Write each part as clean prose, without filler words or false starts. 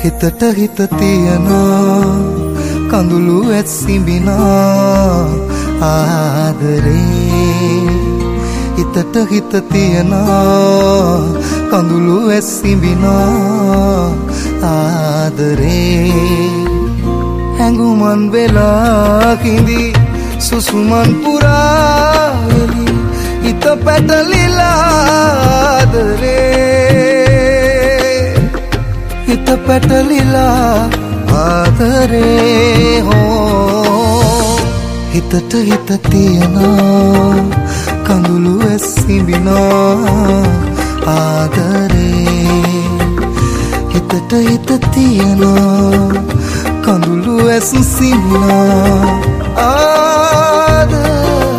හිතට හිත තියන කඳුළු ඇස්සිඹින ආදරේ හිතට හිත තියන කඳුළු ඇස්සිඹින ආදරේ හැඟුමන් වෙලා කිඳි සුසුමන් පුරා එලි හිත පැටලිලා ආදරේ හිත පැටලිලා ආදරේ හෝ හිතට හිත තියන කඳුළු ඇස්සිඹින ආදරේ හිතට හිත තියන කඳුළු ඇස්සිඹින ආදරේ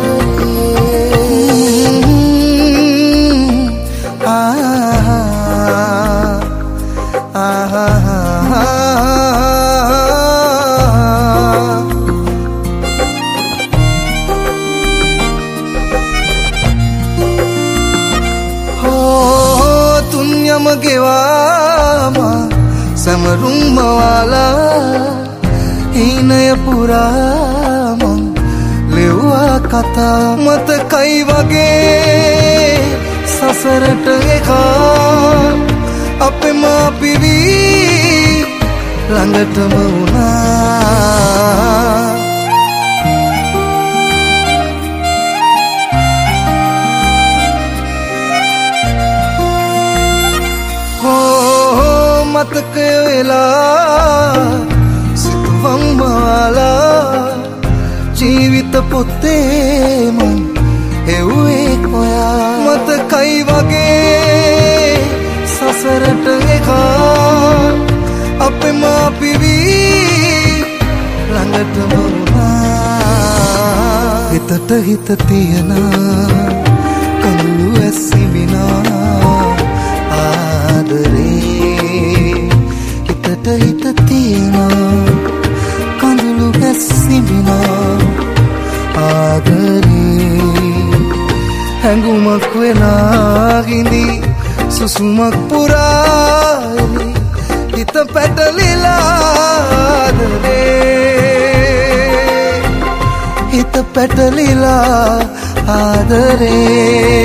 ගෙවාම සමරුම් මවාලා හීනය පුරාම ලෙව්වා කතා මතකයි වගේ සසරට එකා අපෙම පිරි ළඟටම වුණා මතකය වෙලා සිතුවම් මාලා ජීවිත පොත්තේ මං එව්වේ ඔයා මතකයි වගේ සසරට එකා අපෙම පිරි ළඟටම වුණා හිතට හිත තියන කඳුළු ඇස්සිඹින ආදරේ හිතට හිත තියන කඳුළු ඇස්සිඹින ආදරේ හැඟුමක් වෙලා ගිඳි සුසුමක් පුරා එලි හිත පැටලිලා ආදරේ හිත පැටලිලා ආදරේ